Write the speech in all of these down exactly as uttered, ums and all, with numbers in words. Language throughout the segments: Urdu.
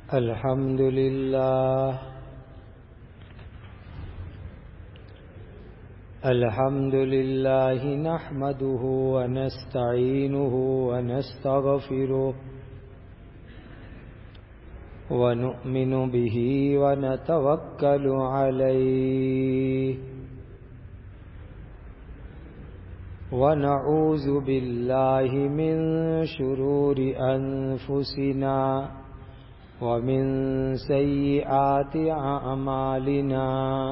الحمد لله الحمد لله نحمده ونستعينه ونستغفره ونؤمن به ونتوكل عليه ونعوذ بالله من شرور أنفسنا ومن سيئات أعمالنا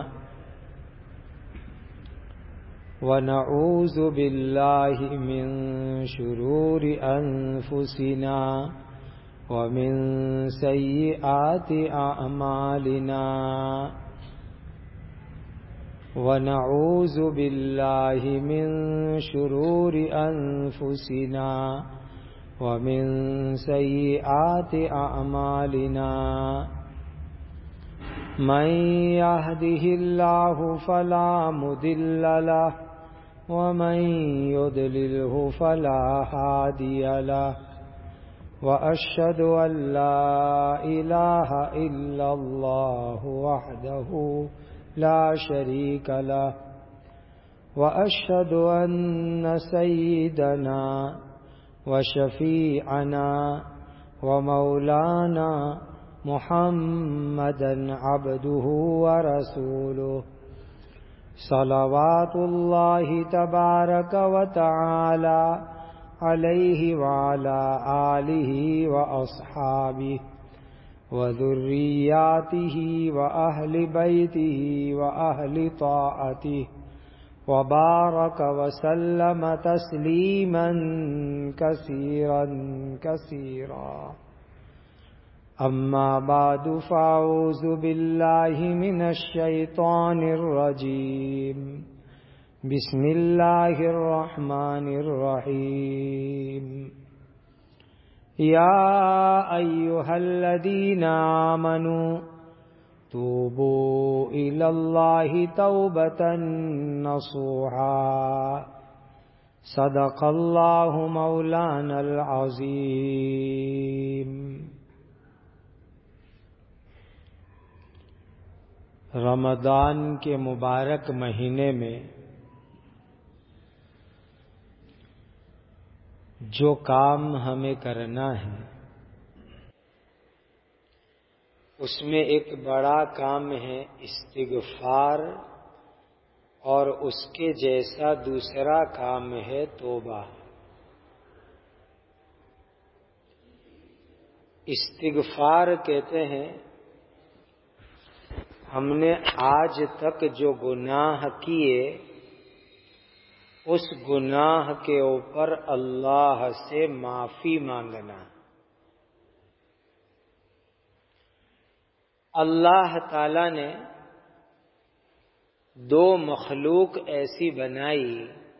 ونعوذ بالله من شرور أنفسنا ومن سيئات أعمالنا ونعوذ بالله من شرور أنفسنا ومن سيئات أعمالنا من يهده الله فلا مضل له ومن يضلله فلا هادي له وأشهد أن لا إله إلا الله وحده لا شريك له وأشهد أن سيدنا وشفيعنا ومولانا محمدا عبده ورسوله صلوات الله تبارك وتعالى عليه وعلى آله وأصحابه وذرياته وأهل بيته وأهل طاعته وبارك وسلم تسليما كثيرا كثيرا أما بعد فأعوذ بالله من الشيطان الرجيم بسم الله الرحمن الرحيم يا أيها الذين آمنوا توبوا إلى الله توبة نصوحا صدق الله مولانا العظيم. رمضان کے مبارک مہینے میں جو کام ہمیں کرنا ہے اس میں ایک بڑا کام ہے استغفار، اور اس کے جیسا دوسرا کام ہے توبہ. استغفار کہتے ہیں ہم نے آج تک جو گناہ کیے اس گناہ کے اوپر اللہ سے معافی مانگنا. اللہ تعالی نے دو مخلوق ایسی بنائی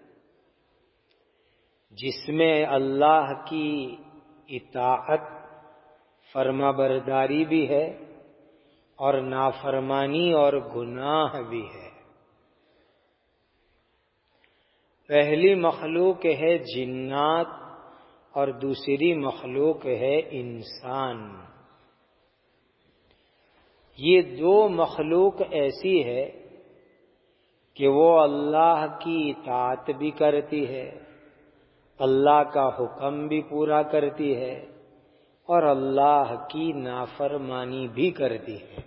جس میں اللہ کی اطاعت فرما برداری بھی ہے اور نافرمانی اور گناہ بھی ہے. پہلی مخلوق ہے جنات اور دوسری مخلوق ہے انسان. یہ دو مخلوق ایسی ہے کہ وہ اللہ کی اطاعت بھی کرتی ہے، اللہ کا حکم بھی پورا کرتی ہے اور اللہ کی نافرمانی بھی کرتی ہے.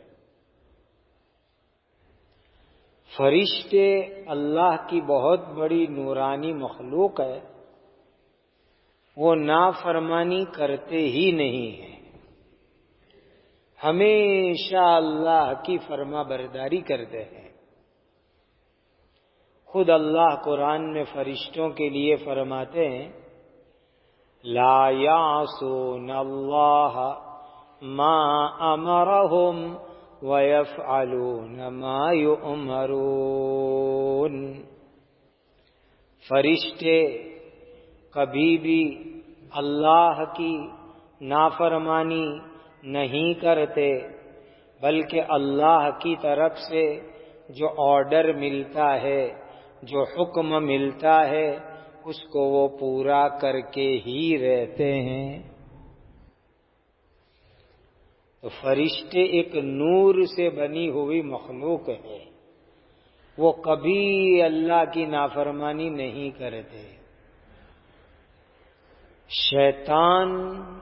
فرشتے اللہ کی بہت بڑی نورانی مخلوق ہے، وہ نافرمانی کرتے ہی نہیں ہیں، ہمیشہ اللہ کی فرما برداری کرتے ہیں. خود اللہ قرآن میں فرشتوں کے لیے فرماتے ہیں لا یعصون اللہ ما امرہم وَيَفْعَلُونَ مَا يُؤْمَرُونَ. فرشتے کبھی بھی اللہ کی نافرمانی نہیں کرتے، بلکہ اللہ کی طرف سے جو آرڈر ملتا ہے، جو حکم ملتا ہے، اس کو وہ پورا کر کے ہی رہتے ہیں. تو فرشتے ایک نور سے بنی ہوئی مخلوق ہے، وہ کبھی اللہ کی نافرمانی نہیں کرتے۔ شیطان،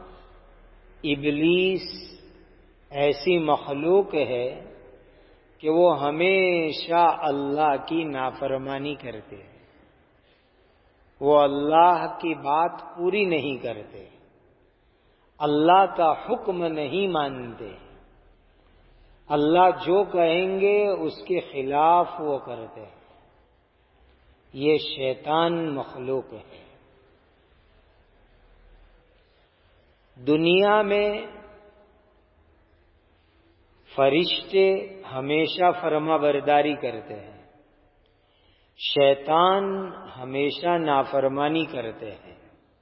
ابلیس ایسی مخلوق ہے کہ وہ ہمیشہ اللہ کی نافرمانی کرتے ہیں، وہ اللہ کی بات پوری نہیں کرتے، اللہ کا حکم نہیں مانتے، اللہ جو کہیں گے اس کے خلاف وہ کرتے ہیں۔ یہ شیطان مخلوق ہے۔ دنیا میں فرشتے ہمیشہ فرما برداری کرتے ہیں، شیطان ہمیشہ نافرمانی کرتے ہیں۔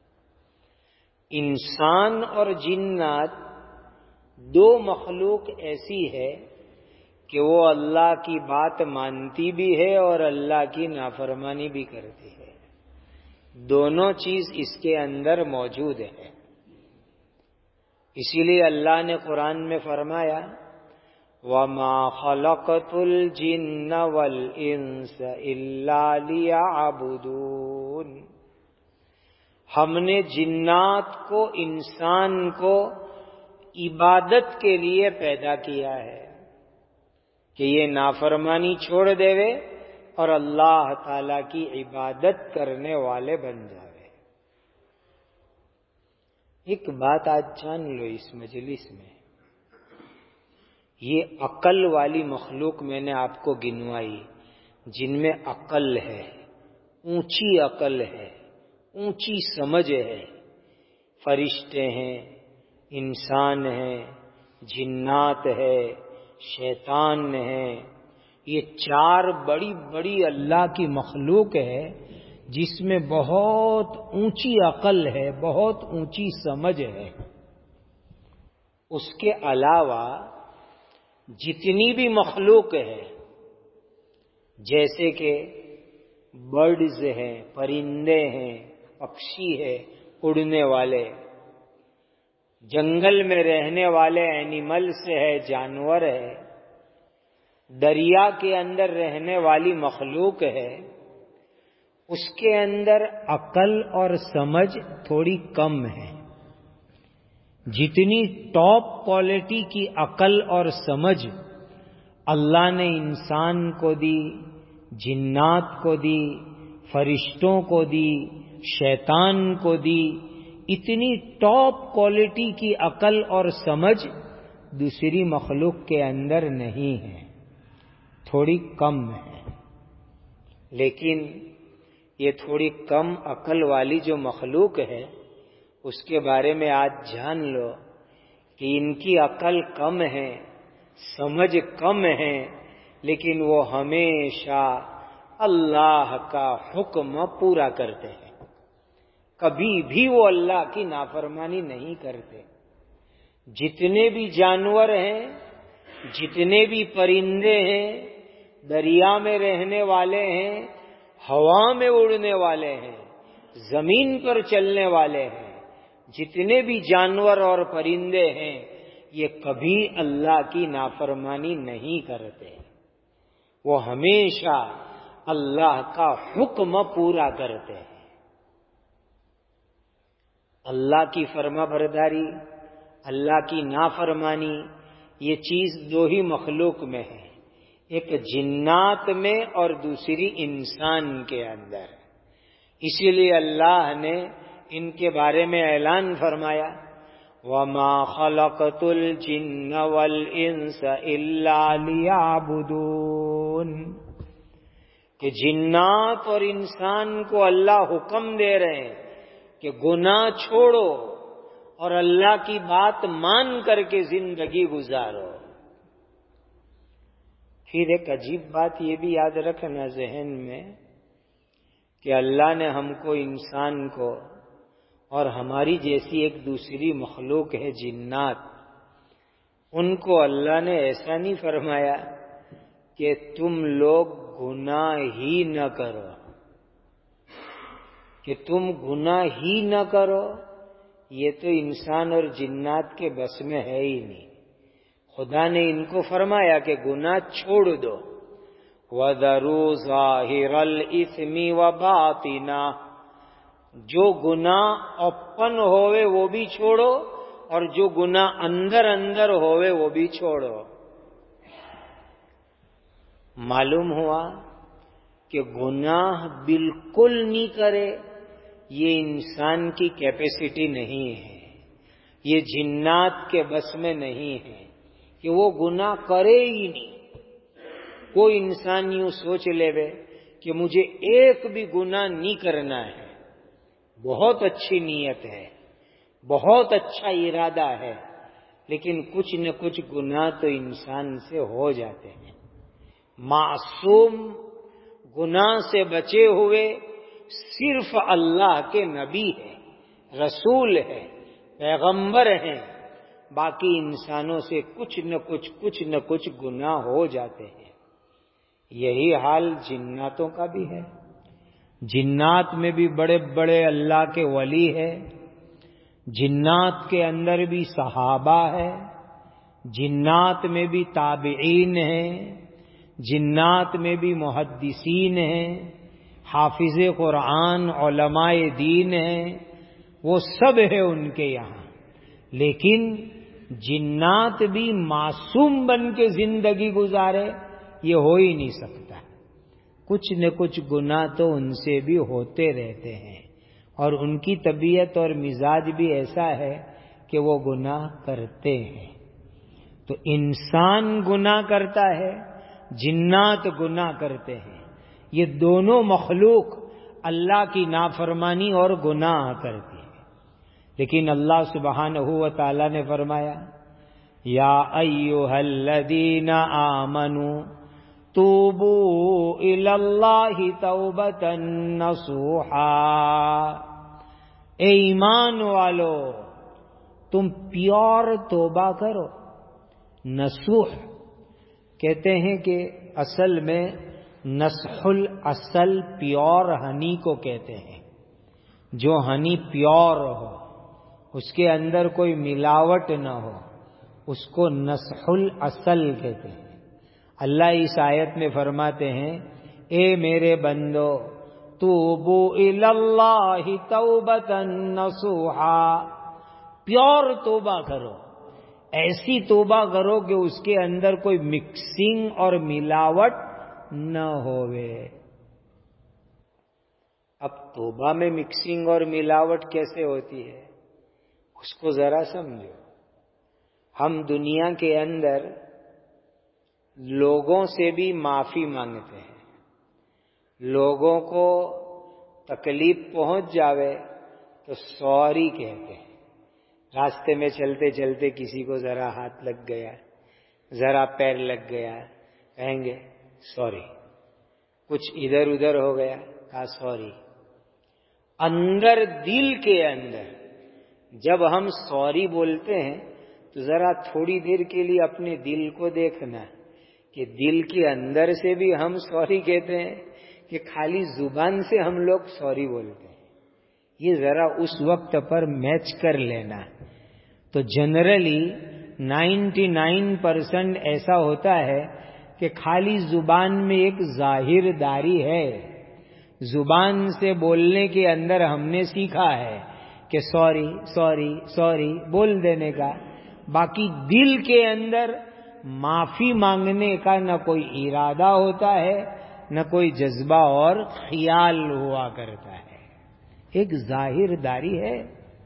انسان اور جنات دو مخلوق ایسی ہے کہ وہ اللہ کی بات مانتی بھی ہے اور اللہ کی نافرمانی بھی کرتی ہے، دونوں چیز اس کے اندر موجود ہے۔ اسی لیے اللہ نے قرآن میں فرمایا وَمَا خَلَقْتُ الْجِنَّ وَالْإِنسَ إِلَّا لِيَعْبُدُونَ، ہم نے جنات کو، انسان کو عبادت کے لیے پیدا کیا ہے کہ یہ نافرمانی چھوڑ دے اور اللہ تعالی کی عبادت کرنے والے بن جاوے۔ ایک بات آج جان لو اس مجلس میں، یہ عقل والی مخلوق میں نے آپ کو گنوائی جن میں عقل ہے، اونچی عقل ہے، اونچی سمجھ ہے، فرشتے ہیں، انسان ہیں، جنات ہے، شیطان ہے، یہ چار بڑی بڑی اللہ کی مخلوق ہے جس میں بہت اونچی عقل ہے، بہت اونچی سمجھ ہے۔ اس کے علاوہ جتنی بھی مخلوق ہے، جیسے کہ برڈز ہیں، پرندے ہیں، پکشی ہے، اڑنے والے، جنگل میں رہنے والے اینیملز ہے، جانور ہے، دریا کے اندر رہنے والی مخلوق ہے، اس کے اندر عقل اور سمجھ تھوڑی کم ہے۔ جتنی ٹاپ کوالٹی کی عقل اور سمجھ اللہ نے انسان کو دی، جنات کو دی، فرشتوں کو دی، شیطان کو دی، اتنی ٹاپ کوالٹی کی عقل اور سمجھ دوسری مخلوق کے اندر نہیں ہے، تھوڑی کم ہے۔ لیکن یہ تھوڑی کم عقل والی جو مخلوق ہے اس کے بارے میں آج جان لو کہ ان کی عقل کم ہے، سمجھ کم ہے، لیکن وہ ہمیشہ اللہ کا حکم پورا کرتے ہیں، کبھی بھی وہ اللہ کی نافرمانی نہیں کرتے۔ جتنے بھی جانور ہیں، جتنے بھی پرندے ہیں، دریا میں رہنے والے ہیں، ہوا میں اڑنے والے ہیں، زمین پر چلنے والے ہیں، جتنے بھی جانور اور پرندے ہیں، یہ کبھی اللہ کی نافرمانی نہیں کرتے، وہ ہمیشہ اللہ کا حکم پورا کرتے ہیں۔ اللہ کی فرما برداری، اللہ کی نافرمانی، یہ چیز دو ہی مخلوق میں ہے، ایک جنات میں اور دوسری انسان کے اندر۔ اسی لیے اللہ نے ان کے بارے میں اعلان فرمایا وَمَا خَلَقْتُ الْجِنَّ وَالْإِنسَ إِلَّا لِيَعْبُدُونَ، کہ جنات اور انسان کو اللہ حکم دے رہے ہیں کہ گناہ چھوڑو اور اللہ کی بات مان کر کے زندگی گزارو۔ پھر ایک عجیب بات یہ بھی یاد رکھنا ذہن میں کہ اللہ نے ہم کو، انسان کو، اور ہماری جیسی ایک دوسری مخلوق ہے جنات، ان کو اللہ نے ایسا نہیں فرمایا کہ تم لوگ گناہ ہی نہ کرو، کہ تم گناہ ہی نہ کرو، یہ تو انسان اور جنات کے بس میں ہے ہی نہیں۔ خدا نے ان کو فرمایا کہ گناہ چھوڑ دو، وَذَرُوا ظَاهِرَ الْإِثْمِ وَبَاطِنَهُ، جو گناہ اوپن ہوئے وہ بھی چھوڑو اور جو گناہ اندر اندر ہوئے وہ بھی چھوڑو۔ معلوم ہوا کہ گناہ بالکل نہیں کرے یہ انسان کی کیپیسٹی نہیں ہے، یہ جنات کے بس میں نہیں ہے کہ وہ گناہ کرے ہی نہیں۔ کوئی انسان یوں سوچ لے بے کہ مجھے ایک بھی گناہ نہیں کرنا ہے، بہت اچھی نیت ہے، بہت اچھا ارادہ ہے، لیکن کچھ نہ کچھ گناہ تو انسان سے ہو جاتے ہیں۔ معصوم گناہ سے بچے ہوئے صرف اللہ کے نبی ہے، رسول ہے، پیغمبر ہیں، باقی انسانوں سے کچھ نہ کچھ کچھ نہ کچھ گناہ ہو جاتے ہیں۔ یہی حال جناتوں کا بھی ہے۔ جنات میں بھی بڑے بڑے اللہ کے ولی ہے، جنات کے اندر بھی صحابہ ہے، جنات میں بھی تابعین ہیں، جنات میں بھی محدثین ہیں، حافظ قرآن علماء دین ہیں، وہ سب ہے ان کے یہاں۔ لیکن جنات بھی معصوم بن کے زندگی گزارے یہ ہو ہی نہیں سکتا، کچھ نہ کچھ گناہ تو ان سے بھی ہوتے رہتے ہیں، اور ان کی طبیعت اور مزاج بھی ایسا ہے کہ وہ گناہ کرتے ہیں۔ تو انسان گناہ کرتا ہے، جنات گناہ کرتے ہیں، یہ دونوں مخلوق اللہ کی نافرمانی اور گناہ کرتی ہے۔ لیکن اللہ سبحانہ و تعالی نے فرمایا یا ایھا الذین آمنوا توبوا الی اللہ توبۃ نصوحا، اے ایمان والو تم پیور توبہ کرو۔ نصوح کہتے ہیں کہ اصل میں نصح الاصل پیور ہنی کو کہتے ہیں، جو ہنی پیور ہو، اس کے اندر کوئی ملاوٹ نہ ہو، اس کو نصح الاصل کہتے ہیں۔ اللہ اس آیت میں فرماتے ہیں اے میرے بندو توبو الی اللہ توبۃ نصوحا، پیور توبہ کرو، ایسی توبہ کرو کہ اس کے اندر کوئی مکسنگ اور ملاوٹ نہ ہوئے۔ اب توبہ میں مکسنگ اور ملاوٹ کیسے ہوتی ہے اس کو ذرا سمجھو۔ ہم دنیا کے اندر لوگوں سے بھی معافی مانگتے ہیں، لوگوں کو تکلیف پہنچ جاوے تو سوری کہتے ہیں۔ راستے میں چلتے چلتے کسی کو ذرا ہاتھ لگ گیا، ذرا پیر لگ گیا، کہیں گے سوری۔ کچھ ادھر ادھر ہو گیا، کہا سوری۔ اندر دل کے اندر جب ہم سوری بولتے ہیں تو ذرا تھوڑی دیر کے لیے اپنے دل کو دیکھنا کہ دل کے اندر سے بھی ہم سوری کہتے ہیں کہ خالی زبان سے ہم لوگ سوری بولتے ہیں۔ یہ ذرا اس وقت پر میچ کر لینا۔ تو جنرلی نائنٹی نائن پرسنٹ ایسا ہوتا ہے کہ خالی زبان میں ایک ظاہر داری ہے، زبان سے بولنے کے اندر ہم نے سیکھا ہے کہ سوری سوری سوری بول دینے کا، باقی دل کے اندر معافی مانگنے کا نہ کوئی ارادہ ہوتا ہے، نہ کوئی جذبہ اور خیال ہوا کرتا ہے، ایک ظاہر داری ہے۔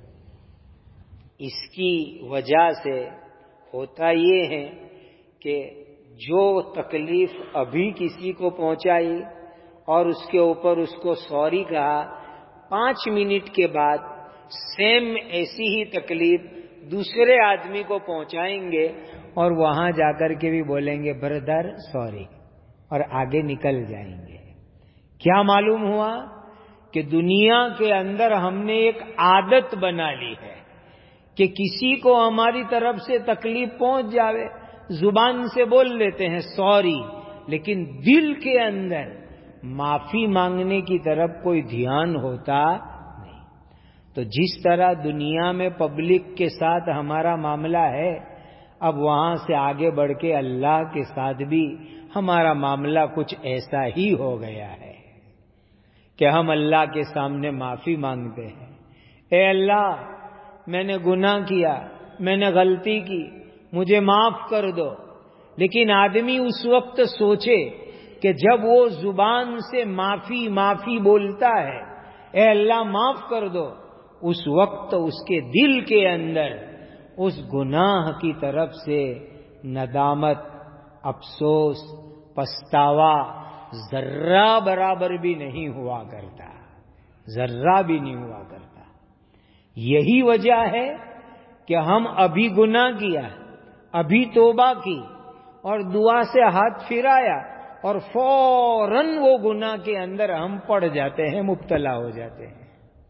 اس کی وجہ سے ہوتا یہ ہے کہ جو تکلیف ابھی کسی کو پہنچائی اور اس کے اوپر اس کو سوری کہا، پانچ منٹ کے بعد سیم ایسی ہی تکلیف دوسرے آدمی کو پہنچائیں گے اور وہاں جا کر کے بھی بولیں گے بردر سوری، اور آگے نکل جائیں گے۔ کیا معلوم ہوا کہ دنیا کے اندر ہم نے ایک عادت بنا لی ہے کہ کسی کو ہماری طرف سے تکلیف پہنچ جاوے زبان سے بول لیتے ہیں سوری، لیکن دل کے اندر معافی مانگنے کی طرف کوئی دھیان ہوتا نہیں۔ تو جس طرح دنیا میں پبلک کے ساتھ ہمارا معاملہ ہے، اب وہاں سے آگے بڑھ کے اللہ کے ساتھ بھی ہمارا معاملہ کچھ ایسا ہی ہو گیا ہے کہ ہم اللہ کے سامنے معافی مانگتے ہیں، اے اللہ میں نے گناہ کیا، میں نے غلطی کی، مجھے معاف کر دو۔ لیکن آدمی اس وقت سوچے کہ جب وہ زبان سے معافی معافی بولتا ہے، اے اللہ معاف کر دو، اس وقت اس کے دل کے اندر اس گناہ کی طرف سے ندامت، افسوس، پچھتاوا ذرہ برابر بھی نہیں ہوا کرتا، ذرہ بھی نہیں ہوا کرتا۔ یہی وجہ ہے کہ ہم ابھی گناہ کیا، ابھی توبہ کی اور دعا سے ہاتھ پھرایا اور فوراً وہ گناہ کے اندر ہم پڑ جاتے ہیں، مبتلا ہو جاتے ہیں۔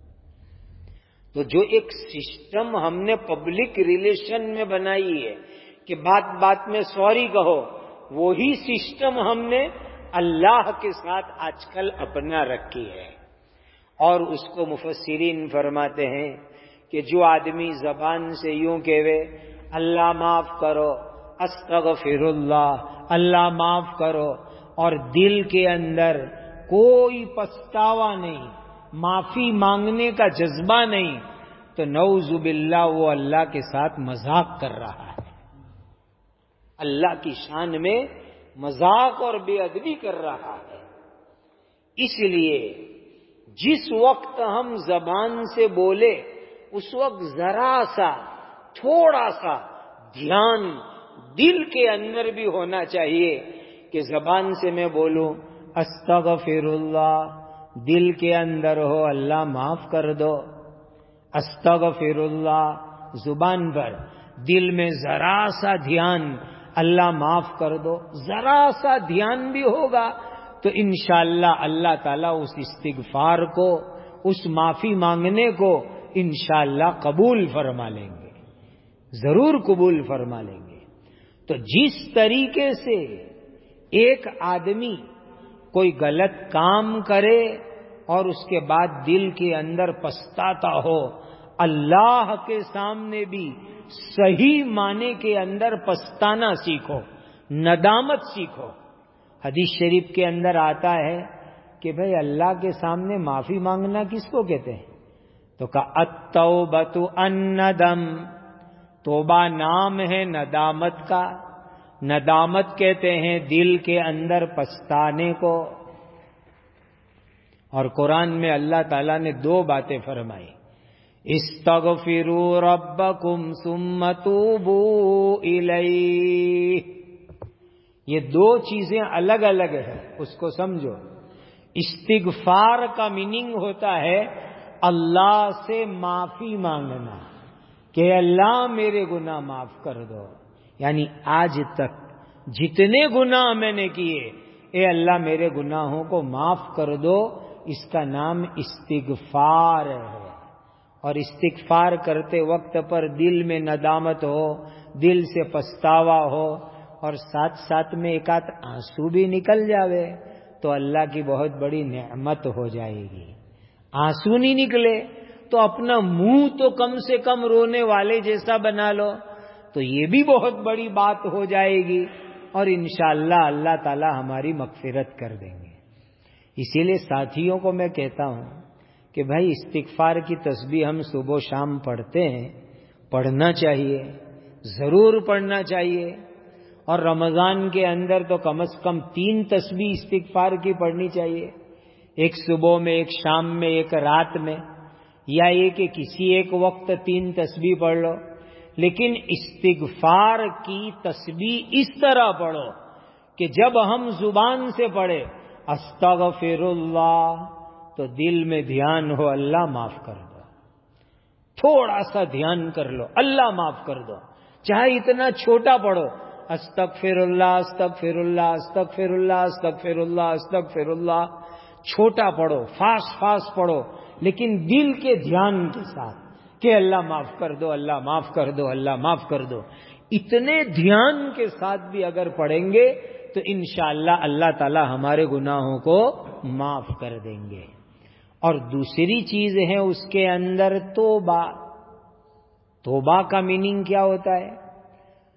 تو جو ایک سسٹم ہم نے پبلک ریلیشن میں بنائی ہے کہ بات بات میں سوری کہو، وہی سسٹم ہم نے اللہ کے ساتھ آج کل اپنا رکھی ہے۔ اور اس کو مفسرین فرماتے ہیں کہ جو آدمی زبان سے یوں کہے اللہ معاف کرو، استغفر اللہ، اللہ معاف کرو، اور دل کے اندر کوئی پچھتاوا نہیں، معافی مانگنے کا جذبہ نہیں، تو نعوذ باللہ وہ اللہ کے ساتھ مذاق کر رہا ہے، اللہ کی شان میں مذاق اور بے ادبی کر رہا ہے۔ اس لیے جس وقت ہم زبان سے بولے اس وقت ذرا سا تھوڑا سا دھیان دل کے اندر بھی ہونا چاہیے کہ زبان سے میں بولوں استغفر اللہ، دل کے اندر ہو اللہ معاف کر دو، استغفر اللہ زبان پر، دل میں ذرا سا دھیان اللہ معاف کر دو، ذرا سا دھیان بھی ہوگا تو انشاءاللہ اللہ تعالیٰ اس استغفار کو، اس معافی مانگنے کو انشاءاللہ قبول فرما لیں گے، ضرور قبول فرما لیں گے۔ تو جس طریقے سے ایک آدمی کوئی غلط کام کرے اور اس کے بعد دل کے اندر پچھتاتا ہو، اللہ کے سامنے بھی صحیح معنی کے اندر پچھتانا سیکھو، ندامت سیکھو۔ حدیث شریف کے اندر آتا ہے کہ بھئی اللہ کے سامنے معافی مانگنا کس کو کہتے ہیں؟ تو کہا التوبۃ الندم، توبہ نام ہے ندامت کا، ندامت کہتے ہیں دل کے اندر پچھتانے کو۔ اور قرآن میں اللہ تعالیٰ نے دو باتیں فرمائی، استغفروا ربکم ثم توبوا الیہ، یہ دو چیزیں الگ الگ ہیں، اس کو سمجھو۔ استغفار کا میننگ ہوتا ہے اللہ سے معافی مانگنا کہ اللہ میرے گناہ معاف کر دو، یعنی آج تک جتنے گناہ میں نے کیے اے اللہ میرے گناہوں کو معاف کر دو، اس کا نام استغفار ہے۔ اور استغفار کرتے وقت پر دل میں ندامت ہو، دل سے پچھتاوا ہو اور ساتھ ساتھ میں ایک آدھ آنسو بھی نکل جاوے تو اللہ کی بہت بڑی نعمت ہو جائے گی۔ آنسو نہیں نکلے تو اپنا منہ تو کم سے کم رونے والے جیسا بنا لو تو یہ بھی بہت بڑی بات ہو جائے گی، اور انشاءاللہ اللہ تعالی ہماری مغفرت کر دیں گے۔ اسی لیے ساتھیوں کو میں کہتا ہوں کہ بھائی استغفار کی تسبیح ہم صبح و شام پڑھتے ہیں، پڑھنا چاہیے، ضرور پڑھنا چاہیے، اور رمضان کے اندر تو کم از کم تین تسبیح استغفار کی پڑھنی چاہیے، ایک صبح میں، ایک شام میں، ایک رات میں، یا یہ کہ کسی ایک وقت تین تسبیح پڑھ لو، لیکن استغفار کی تسبیح اس طرح پڑھو کہ جب ہم زبان سے پڑھے استغفر اللہ تو دل میں دھیان ہو اللہ معاف کر دو، تھوڑا سا دھیان کر لو اللہ معاف کر دو، چاہے اتنا چھوٹا پڑھو، استغفر اللہ استغفر اللہ استغفر اللہ استغفر اللہ استغفر اللہ، چھوٹا پڑھو، فاسٹ فاسٹ پڑھو، لیکن دل کے دھیان کے ساتھ کہ اللہ معاف کر دو، اللہ معاف کر دو، اللہ معاف کر دو، اتنے دھیان کے ساتھ بھی اگر پڑھیں گے تو انشاءاللہ اللہ تعالی ہمارے گناہوں کو معاف کر دیں گے۔ اور دوسری چیز ہے اس کے اندر توبہ۔ توبہ کا میننگ کیا ہوتا ہے؟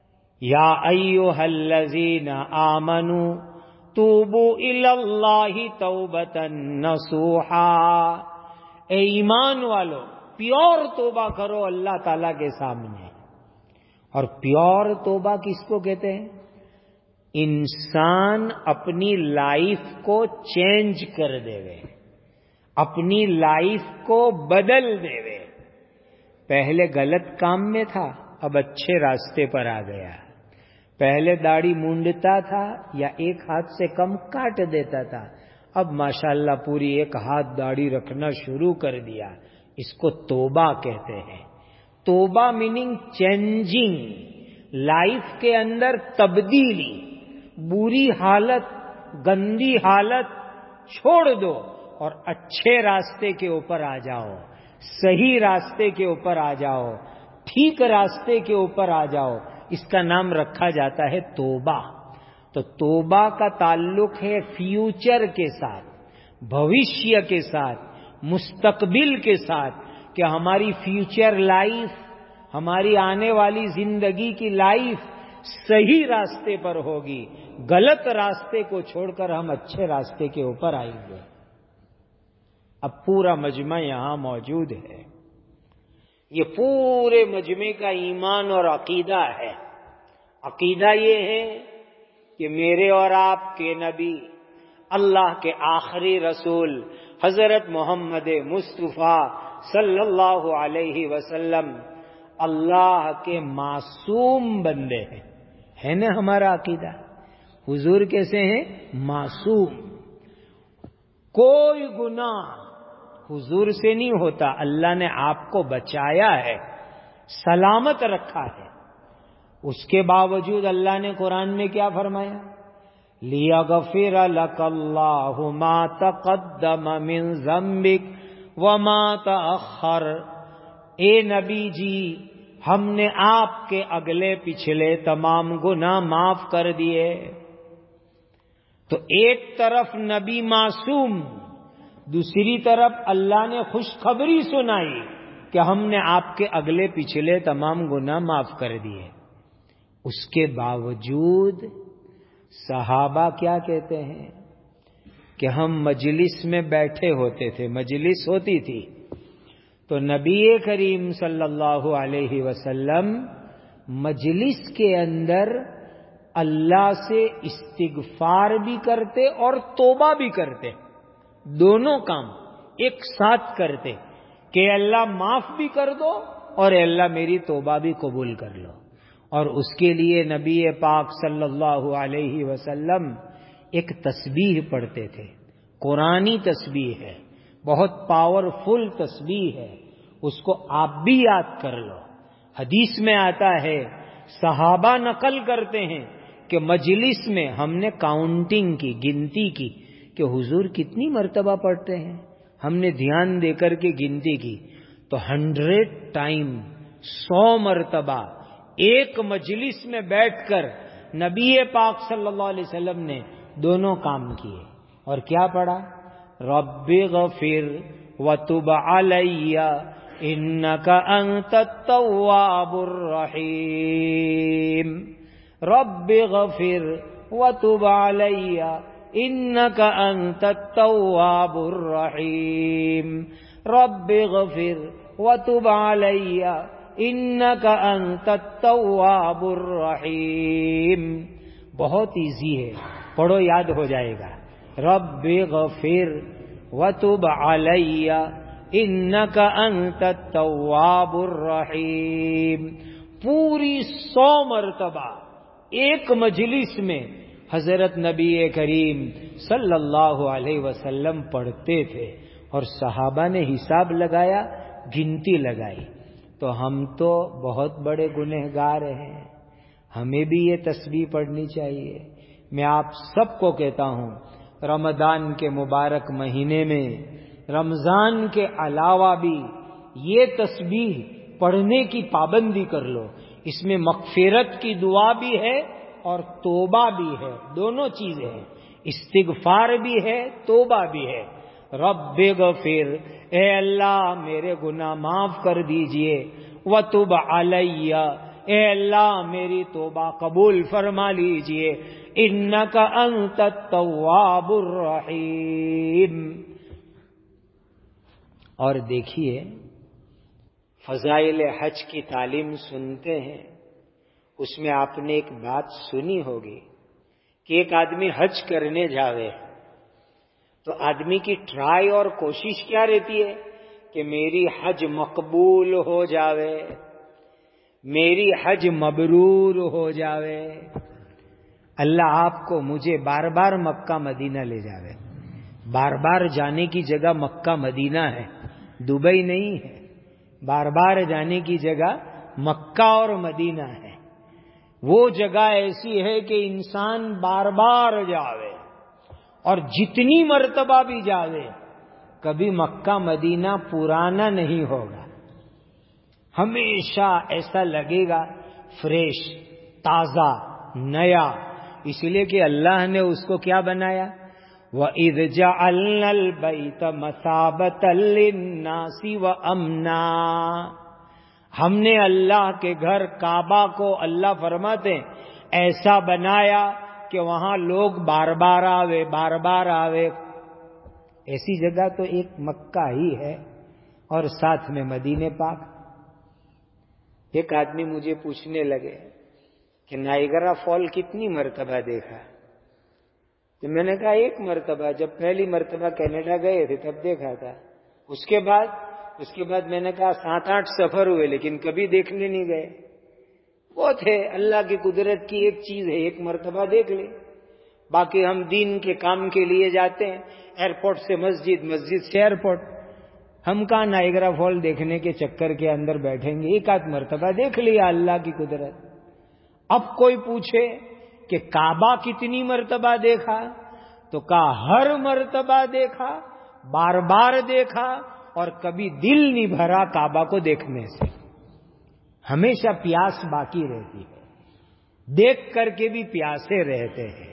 یا ایھا الذین آمنوا توبوا الی اللہ توبۃ نصوحا، اے ایمان والو پیور توبہ کرو اللہ تعالی کے سامنے. اور پیور توبہ کس کو کہتے ہیں؟ انسان اپنی لائف کو چینج کر دے وے، اپنی لائف کو بدل دے وے. پہلے غلط کام میں تھا، اب اچھے راستے پر آ گیا. پہلے داڑھی مونڈتا تھا یا ایک ہاتھ سے کم کاٹ دیتا تھا، اب ماشاءاللہ پوری ایک ہاتھ داڑھی رکھنا شروع کر دیا. اس کو توبہ کہتے ہیں. توبہ میننگ چینجنگ، لائف کے اندر تبدیلی. بری حالت، گندی حالت چھوڑ دو اور اچھے راستے کے اوپر آ جاؤ، صحیح راستے کے اوپر آ جاؤ، ٹھیک راستے کے اوپر آ جاؤ. اس کا نام رکھا جاتا ہے توبہ. تو توبہ کا تعلق ہے فیوچر کے ساتھ، بھوشیہ کے ساتھ، مستقبل کے ساتھ، کہ ہماری فیوچر لائف، ہماری آنے والی زندگی کی لائف صحیح راستے پر ہوگی. غلط راستے کو چھوڑ کر ہم اچھے راستے کے اوپر آئیں گے. اب پورا مجمع یہاں موجود ہے. یہ پورے مجمع کا ایمان اور عقیدہ ہے. عقیدہ یہ ہے کہ میرے اور آپ کے نبی، اللہ کے آخری رسول حضرت محمد مصطفیٰ صلی اللہ علیہ وسلم اللہ کے معصوم بندے ہیں. ہے نا ہمارا عقیدہ؟ حضور کیسے ہیں؟ معصوم. کوئی گناہ حضور سے نہیں ہوتا. اللہ نے آپ کو بچایا ہے، سلامت رکھا ہے. اس کے باوجود اللہ نے قرآن میں کیا فرمایا؟ لِيَغْفِرَ لَكَ اللَّهُ مَا تَقَدَّمَ مِن ذَنبِكَ وَمَا تَأَخَّرَ. اے نبی جی، ہم نے آپ کے اگلے پچھلے تمام گناہ معاف کر دیے. تو ایک طرف نبی معصوم، دوسری طرف اللہ نے خوشخبری سنائی کہ ہم نے آپ کے اگلے پچھلے تمام گناہ معاف کر دیے. اس کے باوجود صحابہ کیا کہتے ہیں کہ ہم مجلس میں بیٹھے ہوتے تھے، مجلس ہوتی تھی تو نبی کریم صلی اللہ علیہ وسلم مجلس کے اندر اللہ سے استغفار بھی کرتے اور توبہ بھی کرتے. دونوں کام ایک ساتھ کرتے کہ اللہ معاف بھی کر دو اور اللہ میری توبہ بھی قبول کر لو. اور اس کے لیے نبی پاک صلی اللہ علیہ وسلم ایک تسبیح پڑھتے تھے. قرآنی تسبیح ہے، بہت پاورفل تسبیح ہے. اس کو آپ بھی یاد کر لو. حدیث میں آتا ہے، صحابہ نقل کرتے ہیں کہ مجلس میں ہم نے کاؤنٹنگ کی، گنتی کی کہ حضور کتنی مرتبہ پڑھتے ہیں. ہم نے دھیان دے کر کے گنتی کی تو ہنڈریڈ ٹائم، سو مرتبہ ایک مجلس میں بیٹھ کر نبی پاک صلی اللہ علیہ وسلم نے دونوں کام کیے. اور کیا پڑھا؟ رب اغفر وتب علی انک انت التواب الرحیم. رب اغفر وتب علی انک انت التواب الرحیم. رب اغفر وتب علی انک انت التواب الرحیم. بہت ایزی ہے، پڑھو یاد ہو جائے گا. رب اغفر وتب علی انک انت التواب الرحیم. پوری سو مرتبہ ایک مجلس میں حضرت نبی کریم صلی اللہ علیہ وسلم پڑھتے تھے اور صحابہ نے حساب لگایا، گنتی لگائی. تو ہم تو بہت بڑے گنہگار ہیں، ہمیں بھی یہ تسبیح پڑھنی چاہیے. میں آپ سب کو کہتا ہوں، رمضان کے مبارک مہینے میں رمضان کے علاوہ بھی یہ تسبیح پڑھنے کی پابندی کر لو. اس میں مغفرت کی دعا بھی ہے اور توبہ بھی ہے، دونوں چیزیں ہیں. استغفار بھی ہے، توبہ بھی ہے. رب اغفر، اے اللہ میرے گناہ معاف کر دیجئے. وتب علی، اے اللہ میری توبہ قبول فرما لیجئے، انک انت التواب الرحیم۔ اور دیکھیے فضائل حج کی تعلیم سنتے ہیں، اس میں آپ نے ایک بات سنی ہوگی کہ ایک آدمی حج کرنے جاوے تو آدمی کی ٹرائی اور کوشش کیا رہتی ہے کہ میری حج مقبول ہو جاوے، میری حج مبرور ہو جاوے۔ اللہ آپ کو مجھے بار بار مکہ مدینہ لے جاوے۔ بار بار جانے کی جگہ مکہ مدینہ ہے، دبئی نہیں ہے۔ بار بار جانے کی جگہ مکہ اور مدینہ ہے۔ وہ جگہ ایسی ہے کہ انسان بار بار جاوے، اور جتنی مرتبہ بھی جاوے کبھی مکہ مدینہ پرانا نہیں ہوگا، ہمیشہ ایسا لگے گا فریش، تازہ، نیا، اس لیے کہ اللہ نے اس کو کیا بنایا؟ وَإِذْ جَعَلْنَا الْبَيْتَ مَثَابَةً لِلنَّاسِ وَأَمْنًا، ہم نے اللہ کے گھر کعبہ کو، اللہ فرماتے ہیں، ایسا بنایا کہ وہاں لوگ بار بار آوے، بار بار آوے۔ ایسی جگہ تو ایک مکہ ہی ہے، اور ساتھ میں مدینے پاک۔ ایک آدمی مجھے پوچھنے لگے کہ نائگرا فال کتنی مرتبہ دیکھا؟ تو میں نے کہا ایک مرتبہ، جب پہلی مرتبہ کینیڈا گئے تھے تب دیکھا تھا۔ اس کے بعد اس کے بعد میں نے کہا سات آٹھ سفر ہوئے لیکن کبھی دیکھنے نہیں گئے۔ وہ تھے اللہ کی قدرت کی ایک چیز ہے، ایک مرتبہ دیکھ لے۔ باقی ہم دین کے کام کے لیے جاتے ہیں، ایئرپورٹ سے مسجد، مسجد سے ایئرپورٹ۔ ہم کہاں نائگرا فال دیکھنے کے چکر کے اندر بیٹھیں گے؟ ایک آدھ مرتبہ دیکھ لیا اللہ کی قدرت۔ اب کوئی پوچھے کہ کعبہ کتنی مرتبہ دیکھا، تو کہا ہر مرتبہ دیکھا، بار بار دیکھا، اور کبھی دل نہیں بھرا کعبہ کو دیکھنے سے۔ ہمیشہ پیاس باقی رہتی ہے، دیکھ کر کے بھی پیاسے رہتے ہیں۔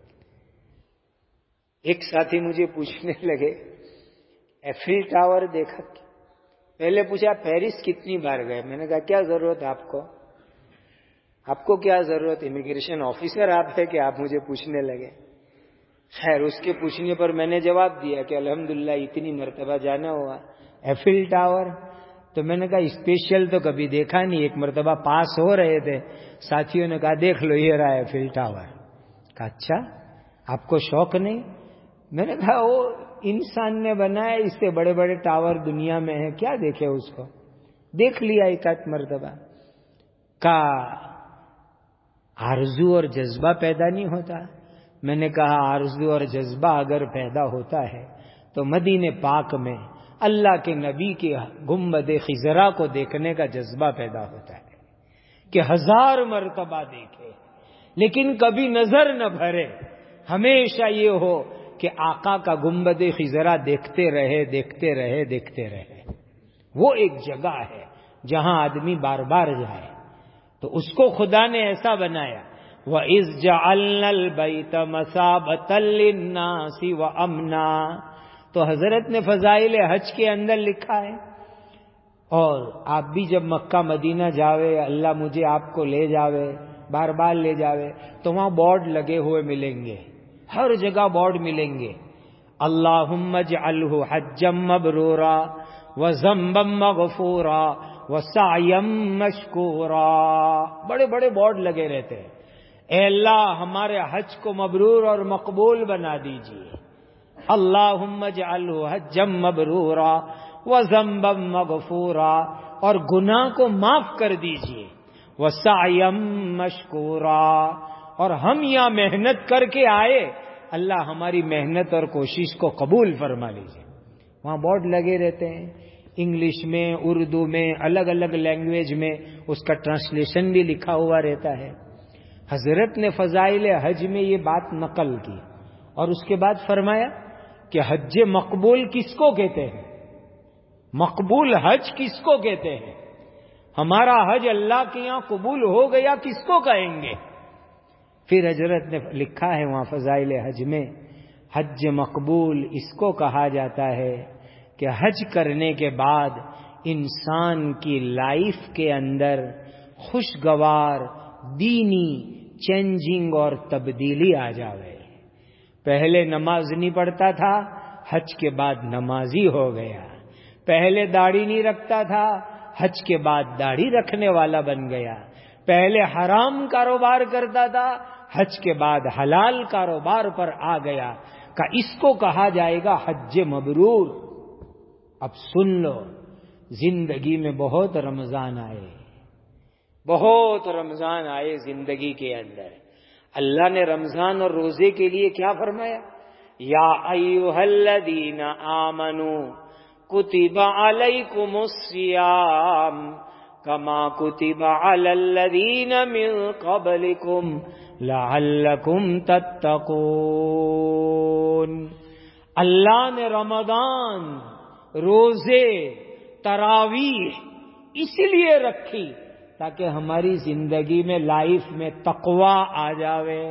ایک ساتھی مجھے پوچھنے لگے ایفل ٹاور دیکھا؟ پہلے پوچھا پیرس کتنی بار گئے؟ میں نے کہا کیا ضرورت آپ کو، آپ کو کیا ضرورت، امیگریشن آفیسر آپ ہے کہ آپ مجھے پوچھنے لگے؟ خیر اس کے پوچھنے پر میں نے جواب دیا کہ الحمدللہ اتنی مرتبہ جانا ہوا۔ ایفل ٹاور تو میں نے کہا اسپیشل تو کبھی دیکھا نہیں، ایک مرتبہ پاس ہو رہے تھے، ساتھیوں نے کہا دیکھ لو یہ رہا ایفل ٹاور۔ کہا اچھا آپ کو شوق نہیں؟ میں نے کہا وہ انسان نے بنایا، اس سے بڑے بڑے ٹاور دنیا میں ہیں، کیا دیکھے اس کو؟ دیکھ لیا ایک آدھ مرتبہ۔ کہا آرزو اور جذبہ پیدا نہیں ہوتا؟ میں نے کہا آرزو اور جذبہ اگر پیدا ہوتا ہے تو مدینے پاک میں اللہ کے نبی کے گنبد خضرا کو دیکھنے کا جذبہ پیدا ہوتا ہے کہ ہزار مرتبہ دیکھے لیکن کبھی نظر نہ بھرے، ہمیشہ یہ ہو کہ آقا کا گنبد خضرا دیکھتے رہے دیکھتے رہے دیکھتے رہے۔ وہ ایک جگہ ہے جہاں آدمی بار بار جائے، تو اس کو خدا نے ایسا بنایا وَإِذْ جَعَلْنَا الْبَيْتَ مَثَابَةً لِلنَّاسِ وَأَمْنًا۔ تو حضرت نے فضائل حج کے اندر لکھا ہے، اور آپ بھی جب مکہ مدینہ جاوے، اللہ مجھے آپ کو لے جاوے، بار بار لے جاوے، تو وہاں بورڈ لگے ہوئے ملیں گے، ہر جگہ بورڈ ملیں گے، اللہم اجعلہ حجا مبرورا وذنبا مغفورا وسعیا مشکورا۔ بڑے بڑے بورڈ لگے رہتے ہیں، اے اللہ ہمارے حج کو مبرور اور مقبول بنا دیجئے، اللہم اجعلہ حجا مبرورا وذنبا مغفورا، اور گناہ کو معاف کر دیجئے، وسعیا مشکورا، اور ہم یہاں محنت کر کے آئے، اللہ ہماری محنت اور کوشش کو قبول فرما لیجئے۔ وہاں بورڈ لگے رہتے ہیں، انگلش میں، اردو میں، الگ الگ لینگویج میں اس کا ٹرانسلیشن بھی لکھا ہوا رہتا ہے۔ حضرت نے فضائل حج میں یہ بات نقل کی، اور اس کے بعد فرمایا کہ حج مقبول کس کو کہتے ہیں؟ مقبول حج کس کو کہتے ہیں؟ ہمارا حج اللہ کے یہاں قبول ہو گیا کس کو کہیں گے؟ پھر حضرت نے لکھا ہے وہاں فضائل حج میں، حج مقبول اس کو کہا جاتا ہے کہ حج کرنے کے بعد انسان کی لائف کے اندر خوشگوار دینی چینجنگ اور تبدیلی آ جاوے. پہلے نماز نہیں پڑھتا تھا، حج کے بعد نمازی ہو گیا. پہلے داڑھی نہیں رکھتا تھا، حج کے بعد داڑھی رکھنے والا بن گیا. پہلے حرام کاروبار کرتا تھا، حج کے بعد حلال کاروبار پر آ گیا. کہ اس کو کہا جائے گا حج مبرور. اب سن لو، زندگی میں بہت رمضان آئے، بہت رمضان آئے زندگی کے اندر. اللہ نے رمضان اور روزے کے لیے کیا فرمایا؟ یا ایھا الذین آمنوا کتب علیکم الصیام کما کتب علی الذین من قبلکم لعلکم تتقون. اللہ نے رمضان، روزے، تراویح اس لیے رکھی تاکہ ہماری زندگی میں، لائف میں تقوی آ جاوے.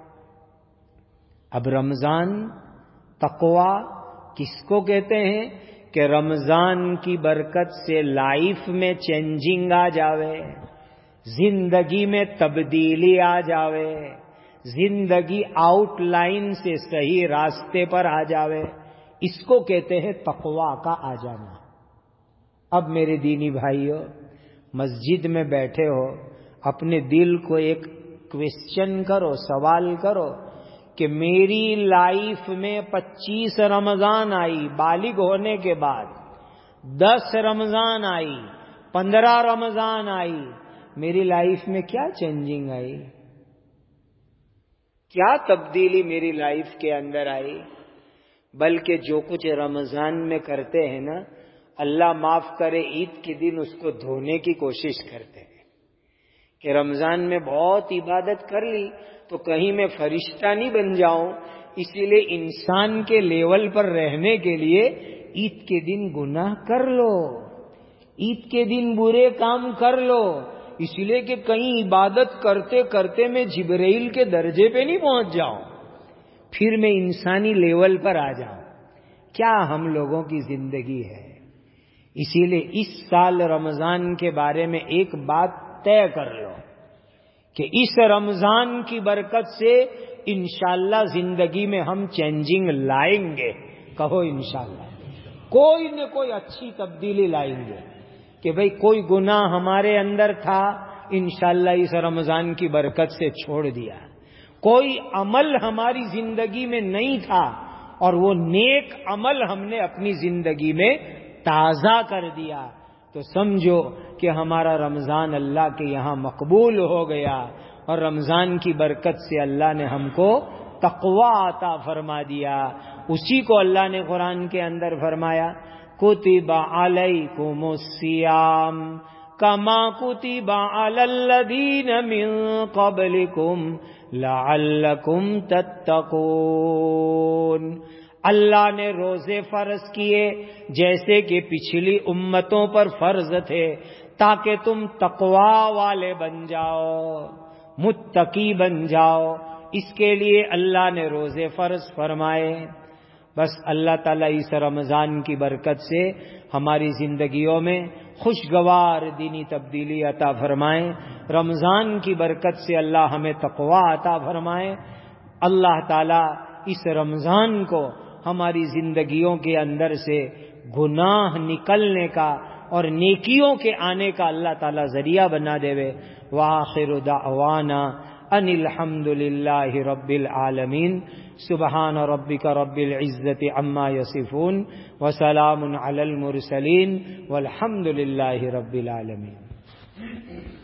اب رمضان تقوی کس کو کہتے ہیں؟ کہ رمضان کی برکت سے لائف میں چینجنگ آ جاوے، زندگی میں تبدیلی آ جاوے، زندگی آؤٹ لائن سے صحیح راستے پر آ جاوے. اس کو کہتے ہیں تقوی کا آ جانا. اب میرے دینی بھائیوں، مسجد میں بیٹھے ہو، اپنے دل کو ایک کویسچن کرو، سوال کرو کہ میری لائف میں پچیس رمضان آئی بالغ ہونے کے بعد، دس رمضان آئی، پندرہ رمضان آئی، میری لائف میں کیا چینجنگ آئی؟ کیا تبدیلی میری لائف کے اندر آئی؟ بلکہ جو کچھ رمضان میں کرتے ہیں نا، اللہ معاف کرے، عید کے دن اس کو دھونے کی کوشش کرتے ہیں کہ رمضان میں بہت عبادت کر لی تو کہیں میں فرشتہ نہیں بن جاؤں، اسی لیے انسان کے لیول پر رہنے کے لیے عید کے دن گناہ کر لو، عید کے دن برے کام کر لو، اس لیے کہ کہیں عبادت کرتے کرتے میں جبرائیل کے درجے پہ نہیں پہنچ جاؤں، پھر میں انسانی لیول پر آ جاؤں. کیا ہم لوگوں کی زندگی ہے. اسی لیے اس سال رمضان کے بارے میں ایک بات طے کر لو کہ اس رمضان کی برکت سے انشاءاللہ زندگی میں ہم چینجنگ لائیں گے. کہو انشاءاللہ. کوئی نہ کوئی اچھی تبدیلی لائیں گے کہ بھئی کوئی گناہ ہمارے اندر تھا، انشاءاللہ اس رمضان کی برکت سے چھوڑ دیا. کوئی عمل ہماری زندگی میں نہیں تھا اور وہ نیک عمل ہم نے اپنی زندگی میں تازہ کر دیا، تو سمجھو کہ ہمارا رمضان اللہ کے یہاں مقبول ہو گیا. اور رمضان کی برکت سے اللہ نے ہم کو تقوی عطا فرما دیا. اسی کو اللہ نے قرآن کے اندر فرمایا کتب علیکم الصیام کما کتب علی الذین من قبلکم لعلکم تتقون. اللہ نے روزے فرض کیے جیسے کہ پچھلی امتوں پر فرض تھے تاکہ تم تقوی والے بن جاؤ، متقی بن جاؤ. اس کے لیے اللہ نے روزے فرض فرمائے. بس اللہ تعالیٰ اس رمضان کی برکت سے ہماری زندگیوں میں خوشگوار دینی تبدیلی عطا فرمائیں. رمضان کی برکت سے اللہ ہمیں تقوی عطا فرمائے. اللہ تعالیٰ اس رمضان کو ہماری زندگیوں کے اندر سے گناہ نکلنے کا اور نیکیوں کے آنے کا اللہ تعالیٰ ذریعہ بنا دے. وآخر دعوانا ان الحمد للہ رب العالمین. سبحان ربک رب العزت عما یصفون وسلام علی المرسلین والحمد للہ رب العالمین.